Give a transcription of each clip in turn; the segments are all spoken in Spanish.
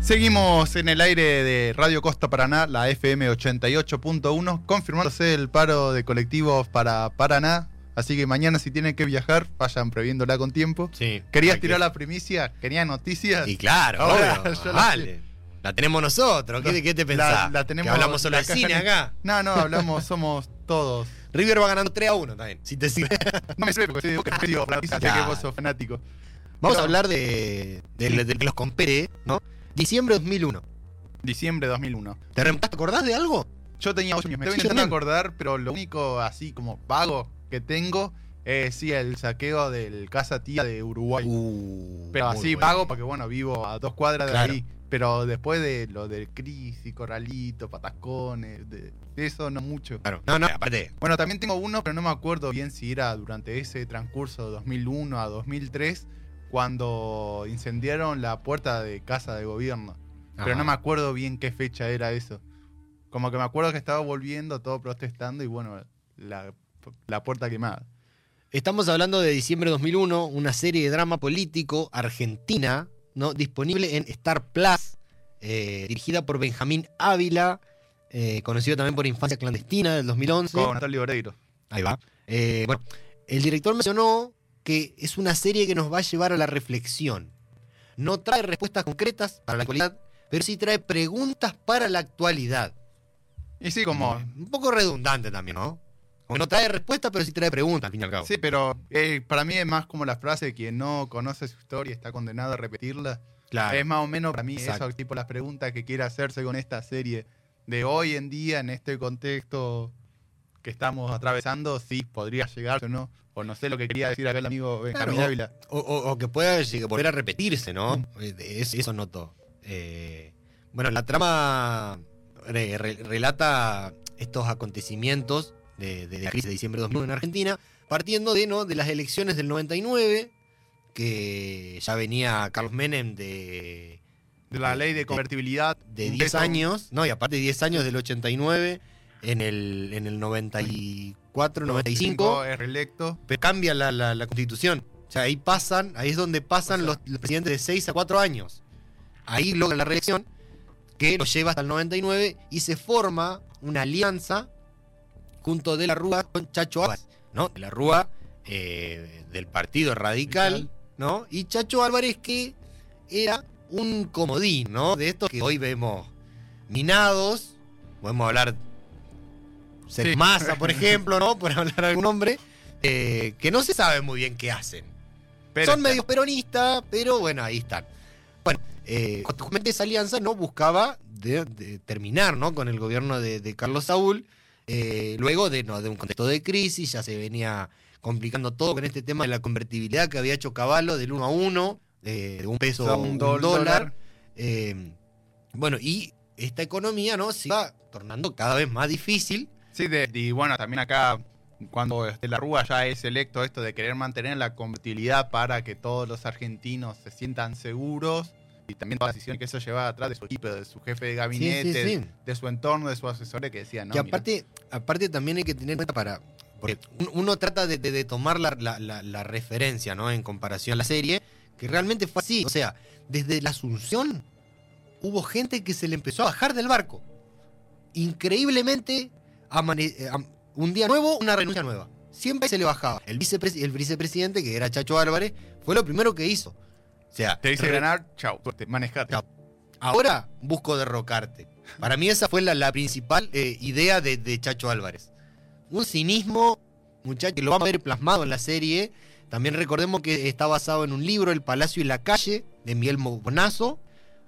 Seguimos en el aire de Radio Costa Paraná, la FM 88.1, confirmándose el paro de colectivos para Paraná. Así que mañana, si tienen que viajar, vayan previéndola con tiempo. Sí. ¿Querías tirar la primicia? ¿Querías noticias? Y claro, Ahora, obvio, vale. La tenemos nosotros. ¿Qué te pensás? La tenemos. ¿Que hablamos solo de cine acá? No, hablamos, somos todos. River va ganando 3-1 también, si te sirve. No me sirve porque soy de Boca, digo, la noticia, sé que vos sos fanático. Vamos a hablar de los compere, ¿no? Diciembre 2001. Diciembre 2001. ¿Te acordás de algo? Yo tenía 8 años, me estoy intentando acordar, pero lo único así como vago que tengo es sí, el saqueo del Casa Tía de Uruguay. Pero así bueno, vago porque bueno, vivo a 2 cuadras de ahí. Pero después de lo del Crisis, Corralito, Patacones, de eso no mucho. Claro, no, aparte. Bueno, también tengo uno, pero no me acuerdo bien si era durante ese transcurso de 2001 a 2003, cuando incendiaron la puerta de Casa de Gobierno. Pero no me acuerdo bien qué fecha era eso. Como que me acuerdo que estaba volviendo, todo protestando y bueno, la puerta quemada. Estamos hablando de diciembre de 2001, una serie de drama político argentina, ¿no? Disponible en Star Plus, dirigida por Benjamín Ávila, conocido también por Infancia Clandestina del 2011. Con Natalia Oreiro. Ahí va. Bueno, el director mencionó que es una serie que nos va a llevar a la reflexión. No trae respuestas concretas para la actualidad, pero sí trae preguntas para la actualidad. Y sí, como... Un poco redundante también, ¿no? Como no trae respuestas, pero sí trae preguntas, al fin y al cabo. Sí, pero para mí es más como la frase de quien no conoce su historia está condenado a repetirla. Claro. Es más o menos para mí Exacto. eso, tipo las preguntas que quiere hacerse con esta serie de hoy en día, en este contexto que estamos atravesando, sí, podría llegar o no. O no sé lo que quería decir acá el amigo Benjamín Ávila. O que pueda volver a repetirse, ¿no? Eso noto. Bueno, la trama relata estos acontecimientos de la crisis de diciembre de 2001 en Argentina, partiendo de las elecciones del 99, que ya venía Carlos Menem de la ley de convertibilidad. De 10 años, no, y aparte 10 años del 89, en el 94, 95. Es reelecto. Pero cambia la constitución. O sea, ahí es donde pasan los presidentes de 6 a 4 años. Ahí logra la reelección, que lo lleva hasta el 99, y se forma una alianza junto de la Rúa con Chacho Álvarez, ¿no? De la Rúa del Partido Radical, ¿no? Y Chacho Álvarez, que era un comodín, ¿no? De estos que hoy vemos minados. Podemos hablar Sergio Massa, por ejemplo, ¿no? Por hablar de algún nombre, que no se sabe muy bien qué hacen. Pero son medios peronistas, pero bueno, ahí están. Bueno, justamente esa alianza no buscaba de terminar, ¿no? Con el gobierno de Carlos Saúl. Luego de un contexto de crisis, ya se venía complicando todo con este tema de la convertibilidad que había hecho Caballo del 1 a 1, de un peso a un dólar. Bueno, y esta economía, ¿no? Se va tornando cada vez más difícil. Sí, y bueno, también acá, cuando de la Rúa ya es electo esto de querer mantener la convertibilidad para que todos los argentinos se sientan seguros, y también todas las decisiones que eso llevaba atrás de su equipo, de su jefe de gabinete, sí. de su entorno, de sus asesores que decían, ¿no? Que aparte también hay que tener en cuenta porque uno trata de tomar la referencia, ¿no? En comparación a la serie, que realmente fue así. O sea, desde la Asunción hubo gente que se le empezó a bajar del barco. Increíblemente, un día nuevo, una renuncia nueva. Siempre se le bajaba. El vicepresidente, que era Chacho Álvarez, fue lo primero que hizo. O sea, te dice ganar, chau, manejate. Chau. Ahora busco derrocarte. Para mí esa fue la principal idea de Chacho Álvarez. Un cinismo, muchachos, que lo vamos a ver plasmado en la serie. También recordemos que está basado en un libro, El Palacio y la Calle, de Miguel Bonazo.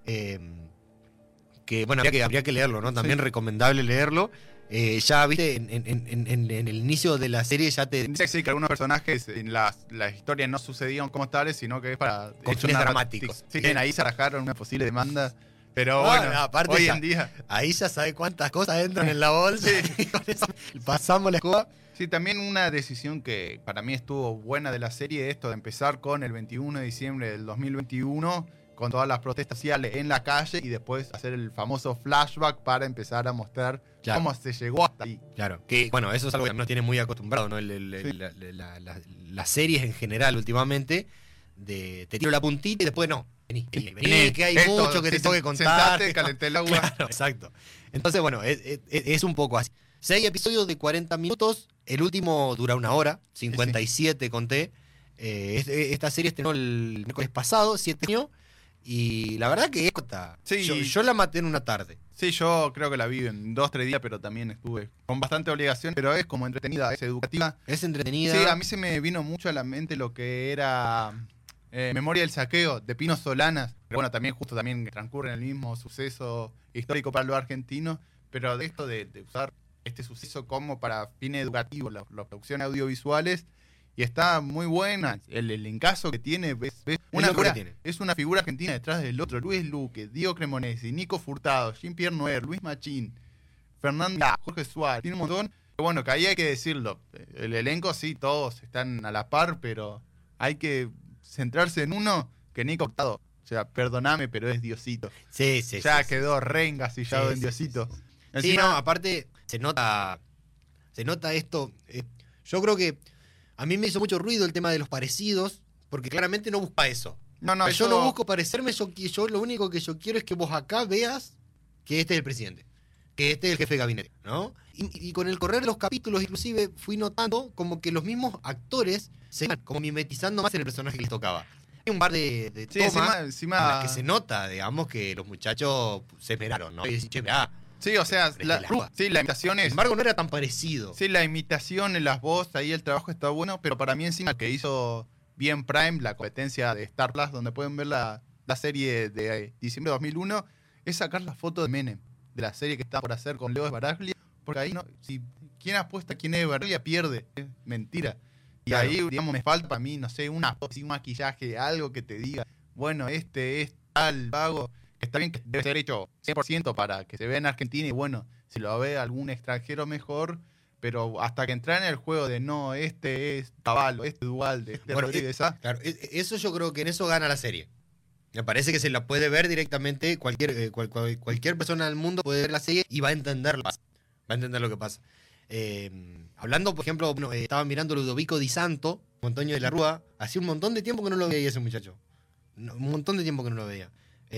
Que bueno, habría que leerlo, ¿no? También recomendable leerlo. Ya, viste, en el inicio de la serie ya te... Dice que algunos personajes en las historias no sucedieron como tales, sino que es para... Con fines dramáticos. Sí, ahí se arajaron una posible demanda. Pero bueno, aparte hoy ya, en día... Ahí ya sabe cuántas cosas entran en la bolsa. Y con eso pasamos la escoba. Sí, también una decisión que para mí estuvo buena de la serie, esto de empezar con el 21 de diciembre del 2021... con todas las protestas sociales en la calle y después hacer el famoso flashback para empezar a mostrar cómo se llegó hasta ahí. Claro, que bueno, eso es algo que nos tiene muy acostumbrado, ¿no? Las series en general últimamente, te tiro la puntita y después no. Vení, que hay Esto, mucho que te sí, tengo que contar. sentate, calenté el agua. Claro, exacto. Entonces, bueno, es un poco así. 6 episodios de 40 minutos. El último dura 1 hora, 57 conté. Esta serie estrenó el miércoles pasado, 7 de junio. Y la verdad que es corta. Sí. Yo la maté en una tarde. Sí, yo creo que la vi en 2-3 días, pero también estuve con bastante obligación, pero es como entretenida, es educativa. Es entretenida. Sí, a mí se me vino mucho a la mente lo que era Memoria del Saqueo, de Pino Solanas. Pero bueno, también justo también transcurre en el mismo suceso histórico para los argentinos, pero de esto de usar este suceso como para fines educativos, las producciones audiovisuales, y está muy buena. El elencazo que tiene, es una figura argentina detrás del otro. Luis Luque, Diego Cremonesi, Nico Furtado, Jean-Pierre Noer, Luis Machín, Fernando, Jorge Suárez, tiene un montón. Pero bueno, que ahí hay que decirlo. El elenco sí, todos están a la par, pero hay que centrarse en uno que Nico Furtado. O sea, perdóname, pero es Diosito. Sí. Ya quedó re engasillado en Diosito. Sí, no, aparte se nota esto. Yo creo que a mí me hizo mucho ruido el tema de los parecidos, porque claramente no busca eso. No, yo no busco parecerme, yo lo único que yo quiero es que vos acá veas que este es el presidente, que este es el jefe de gabinete, ¿no? Y con el correr de los capítulos, inclusive, fui notando como que los mismos actores se iban como mimetizando más en el personaje que les tocaba. Hay un par de tomas encima en las que se nota, digamos, que los muchachos se esmeraron, ¿no? Y dicen, che, mirá, sí, o sea, la imitación es... sin embargo, no era tan parecido. Sí, la imitación en las voces, ahí el trabajo está bueno, pero para mí encima que hizo bien Prime, la competencia de Star Plus, donde pueden ver la serie de diciembre de 2001, es sacar la foto de Menem, de la serie que está por hacer con Leo Esbaraglia, porque ahí no, si quien apuesta quién es Esbaraglia pierde, es mentira. Y claro. Ahí, digamos, me falta para mí, no sé, una foto, un maquillaje, algo que te diga, bueno, este es tal vago, que está bien que debe ser hecho 100% para que se vea en Argentina y bueno, si lo ve algún extranjero mejor, pero hasta que entra en el juego de no, este es Caballo, este es Dualde, este bueno, Rodríguez. Claro, eso yo creo que en eso gana la serie. Me parece que se la puede ver directamente, cualquier persona del mundo puede ver la serie y va a entender lo que pasa. Va a entender lo que pasa. Hablando, por ejemplo, estaba mirando Ludovico Di Santo, Antonio de la Rúa, hacía un montón de tiempo que no lo veía ese muchacho. Un montón de tiempo que no lo veía.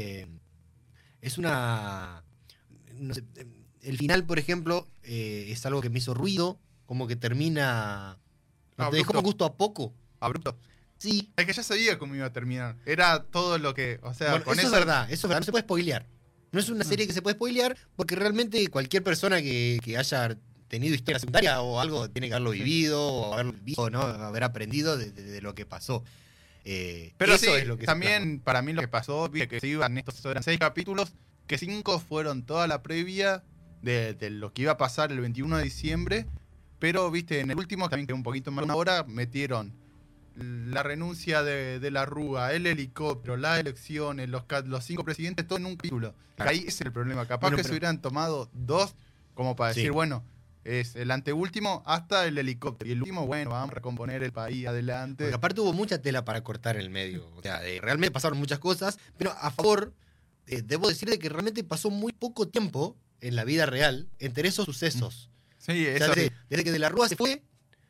Es una... No sé, el final, por ejemplo, es algo que me hizo ruido, como que termina... Te dejó con gusto a poco. Abrupto. Sí. Es que ya sabía cómo iba a terminar. Era todo lo que... O sea, bueno, con eso es verdad, no se puede spoilear. No es una serie que se puede spoilear, porque realmente cualquier persona que haya tenido historia secundaria o algo tiene que haberlo vivido, o haberlo visto, ¿no? Haber aprendido de lo que pasó. Pero eso sí, es lo que también para mí lo que pasó, viste que se iban estos, eran 6 capítulos, que 5 fueron toda la previa de lo que iba a pasar el 21 de diciembre, pero viste, en el último, también que un poquito más de 1 hora, metieron la renuncia de la Rúa, el helicóptero, las elecciones, los 5 presidentes, todo en un capítulo. Claro. Ahí es el problema. Capaz que se hubieran tomado 2 como para decir, bueno, es el anteúltimo hasta el helicóptero. Y el último, bueno, vamos a recomponer el país adelante. Porque aparte hubo mucha tela para cortar en el medio. O sea, realmente pasaron muchas cosas, pero a favor, debo decir que realmente pasó muy poco tiempo en la vida real entre esos sucesos. Sí, o sea, eso. Desde que de la Rúa se fue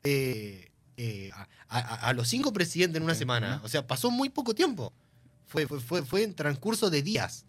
a los 5 presidentes en una semana. O sea, pasó muy poco tiempo. Fue en transcurso de días.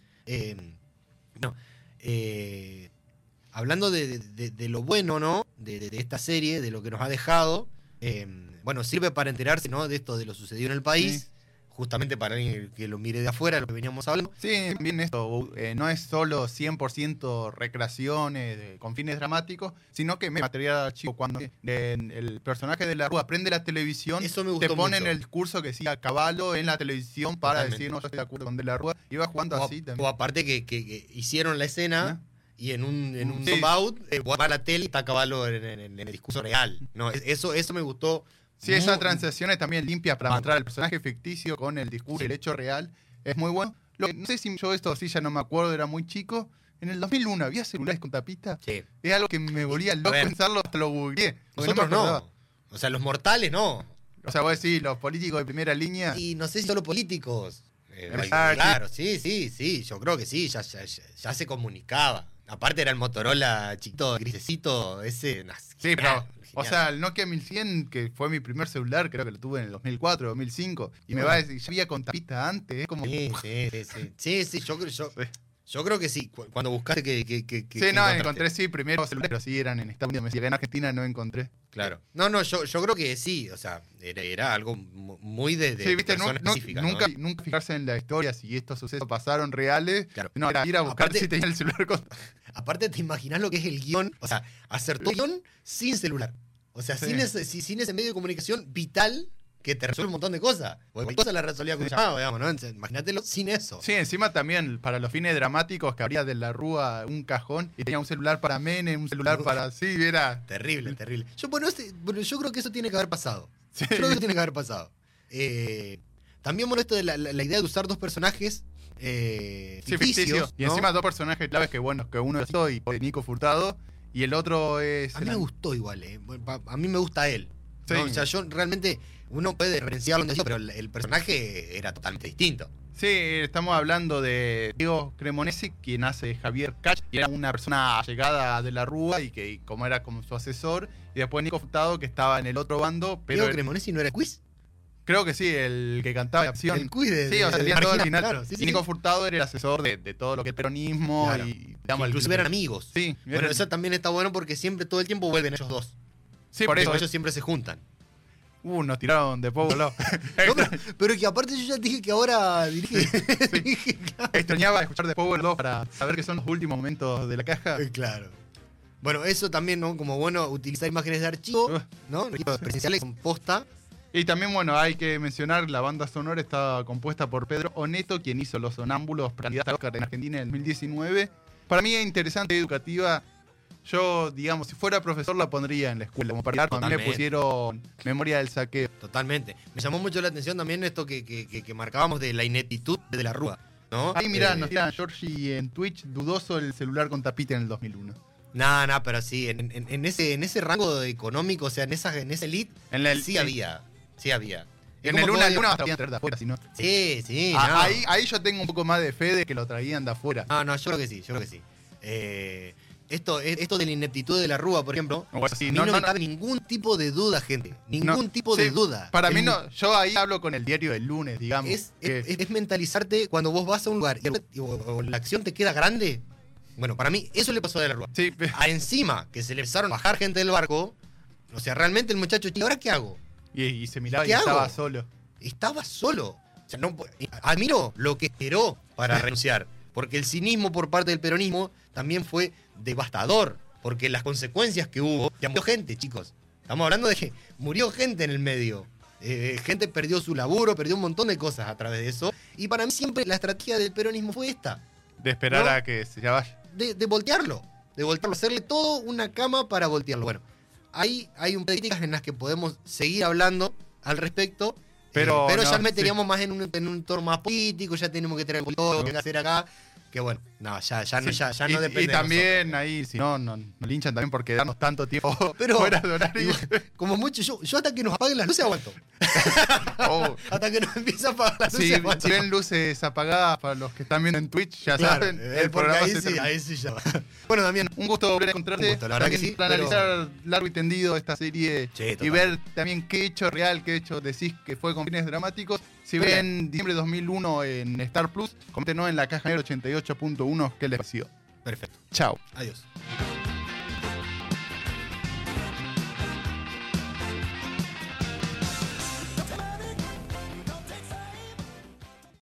Hablando de lo bueno, ¿no? De esta serie, de lo que nos ha dejado, bueno, sirve para enterarse, ¿no? De esto, de lo sucedido en el país, Sí. Justamente para alguien que lo mire de afuera, lo que veníamos hablando. Sí, bien esto, no es solo 100% recreaciones con fines dramáticos, sino que material archivo. Cuando el personaje de la Rúa prende la televisión, Eso me gustó te ponen mucho. el curso que siga a caballo en la televisión para Totalmente. decir, no, yo estoy de acuerdo con De la Rúa. Iba jugando así también. O aparte que hicieron la escena... Y en un Sí. zoom out, va la tele y está a caballo en el discurso real. No, eso me gustó. Sí, esas transacciones también limpias para mostrar el personaje ficticio con el discurso y el hecho real. Es muy bueno. No sé si yo esto sí ya no me acuerdo, era muy chico. En el 2001 había celulares con tapita. Sí. Es algo que me volvía loco pensarlo, hasta lo googleé. porque Nosotros me acordaba. no. O sea, los mortales no. O sea, vos decís, los políticos de primera línea. Y no sé si solo políticos. Claro, Claro, sí. Yo creo que sí, ya se comunicaba. Aparte era el Motorola chiquito, grisecito, ese. Sí, pero, o genial. sea, el Nokia 1100, que fue mi primer celular, creo que lo tuve en el 2004, 2005, y me va a decir, ya había con tapita antes, es como... Sí, yo creo que sí. Cuando buscaste que Sí, no, encontraste. encontré sí, primero celulares, pero sí eran en Estados Unidos. Me decía que en Argentina no encontré. Claro. No, yo creo que sí. O sea, era algo muy de Sí, viste, persona específica, ¿no? nunca fijarse en la historia si estos sucesos pasaron reales. Claro. No, era ir a buscar Aparte- si tenía el celular con... Aparte, te imaginas lo que es el guión. O sea, hacer tu guión sin celular. O sea, Sí. sin ese medio de comunicación vital que te resuelve un montón de cosas. Porque cualquier cosa la resolvía con un llamado, digamos, ¿no? Entonces, imagínatelo sin eso. Sí, encima también, para los fines dramáticos, que habría de la Rúa un cajón y tenía un celular para Menem, un celular para... Sí, era... Terrible. Yo creo que eso tiene que haber pasado. Sí. Yo creo que tiene que haber pasado. También molesto de la idea de usar dos personajes Sí, ficticios, Y ¿no? encima dos personajes claves que, bueno, que uno es yo y Nico Furtado, y el otro es... A mí me gustó igual, a mí me gusta él. Sí. ¿no? O sea, yo realmente, uno puede referenciarlo, pero el personaje era totalmente distinto. Sí, estamos hablando de Diego Cremonesi, quien hace Javier Cach, y era una persona allegada de la Rúa y que como era como su asesor, y después Nico Furtado, que estaba en el otro bando, pero Diego Cremonesi no era quiz. creo que sí, el que cantaba la acción. El quiz de Sí, o sea, tenía todo al final. Claro, sí, y Nico sí. Furtado era el asesor de todo lo que es peronismo Claro. y digamos, Inclusive eran amigos. Sí, Bueno, eran- eso también está bueno porque siempre, todo el tiempo vuelven ellos dos. sí, por eso. Ellos siempre se juntan. Nos tiraron de Pogo Love. No, pero que aparte yo ya te dije que ahora dirige. Dije, claro. Extrañaba escuchar de Power Love para saber qué son los últimos momentos de la caja. Claro. Bueno, eso también, ¿no? Como bueno, utilizar imágenes de archivo, ¿no? Archivos presenciales con posta. Y también, bueno, hay que mencionar, la banda sonora está compuesta por Pedro Oneto, quien hizo Los Sonámbulos, candidato al Oscar en Argentina en el 2019. Para mí es interesante y educativa. Yo, digamos, si fuera profesor la pondría en la escuela. Como para a mí me Totalmente. pusieron Memoria del Saqueo. Totalmente. Me llamó mucho la atención también esto que marcábamos de la ineptitud de la Rúa, ¿no? Ahí mirá, nos tiran Georgie en Twitch, dudoso el celular con tapita en el 2001. No, pero sí, en ese rango económico, o sea, en esa elite, En la- sí había. Sí había. Es En como el que Luna vos digas- hasta podían traer de afuera, si no. Sí, Ah, no. ahí yo tengo un poco más de fe de que lo traían de afuera. No, yo creo que sí. Esto de la ineptitud de la Rúa, por ejemplo, O así, a mí no me cabe ningún tipo de duda, gente. Ningún No, tipo sí, de duda. Para mí El- no, yo ahí hablo con el diario del lunes, digamos. que- es mentalizarte cuando vos vas a un lugar o la acción te queda grande. Bueno, para mí eso le pasó a De la Rúa. sí, Encima que se le empezaron a bajar gente del barco, o sea, realmente el muchacho, ¿y ahora qué hago? y se miraba y ¿Qué estaba hago? solo. Estaba solo. O sea, admiro lo que esperó para renunciar, porque el cinismo por parte del peronismo también fue devastador, porque las consecuencias que hubo, ya murió gente, chicos. Estamos hablando de que murió gente en el medio. Gente perdió su laburo, perdió un montón de cosas a través de eso. Y para mí siempre la estrategia del peronismo fue esta, De esperar ¿No? a que se ya vaya. de voltearlo, hacerle todo una cama para voltearlo. Bueno, ahí hay un par de críticas en las que podemos seguir hablando al respecto, Pero ya no, meteríamos más en un tono más político, ya tenemos que tener político, que hacer acá, que bueno, no, ya no depende Y de también nosotros. ahí, si no, nos linchan también por quedarnos tanto tiempo Pero fuera de horario. igual, como mucho, yo hasta que nos apaguen las luces aguanto. Oh, Hasta que nos empiece a apagar las luces si, aguanto. si ven luces apagadas para los que están viendo en Twitch, ya Claro, saben, porque el programa ahí se sí, termina. ahí sí ya va. Bueno, Damián, Un gusto volver a encontrarte. Un gusto, la verdad que También sí, para pero- analizar largo y tendido esta serie Sí, y total. ver también qué hecho real, qué hecho decís que fue con fines dramáticos. Si Muy ven diciembre de 2001 en Star Plus, coméntenos en la caja 88.1 qué les pareció. perfecto. Chao. Adiós.